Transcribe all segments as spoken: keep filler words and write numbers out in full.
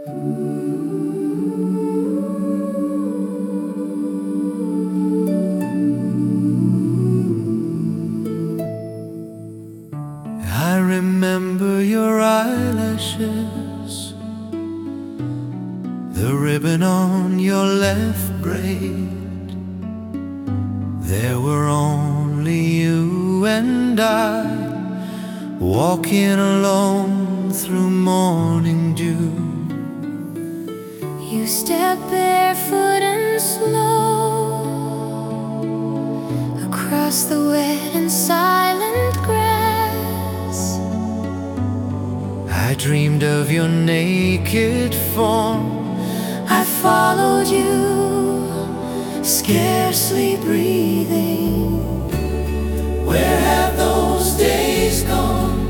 I remember your eyelashes, the ribbon on your left braid. There were only you and I, walking alone through morning dew. You step barefoot and slow across the wet and silent grass. I dreamed of your naked form. I followed you, scarcely breathing. Where have those days gone,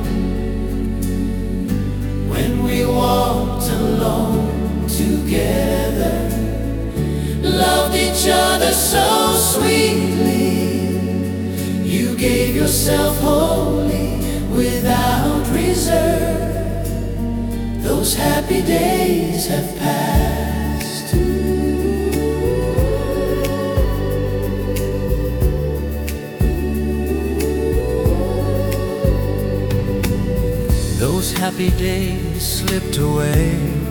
when we walked alone together, loved each other so sweetly? You gave yourself wholly, without reserve. Those happy days have passed. Those happy days slipped away.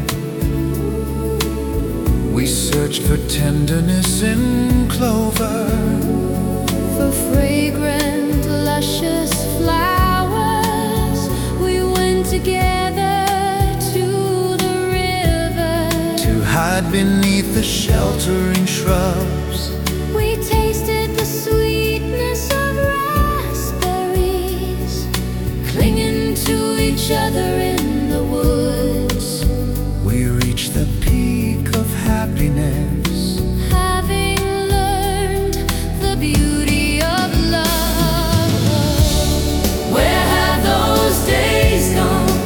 We searched for tenderness in clover, For fragrant, luscious flowers. We went together to the river to hide beneath the sheltering shrubs. We tasted the sweetness of raspberries, clinging to each other in the woods. We reached the peak of happiness, Having learned the beauty of love. Where have those days gone,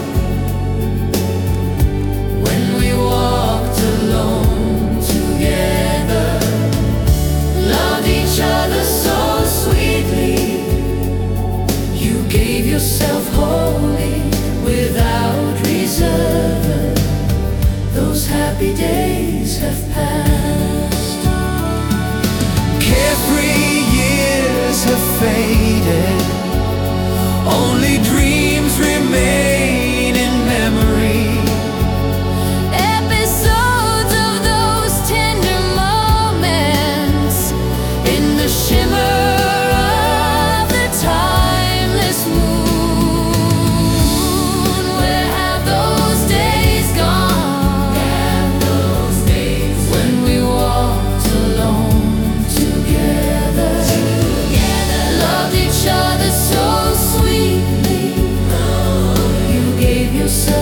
when we walked alone together, loved each other so sweetly? You gave yourself wholly, without reserve. Those happy days have passed. Carefree years have faded, only dreams remain in memory. Episodes of those tender moments in the shimmer of the timeless moon. Where have those days gone, when we walked alone together, loved each other so sweetly? You gave yourself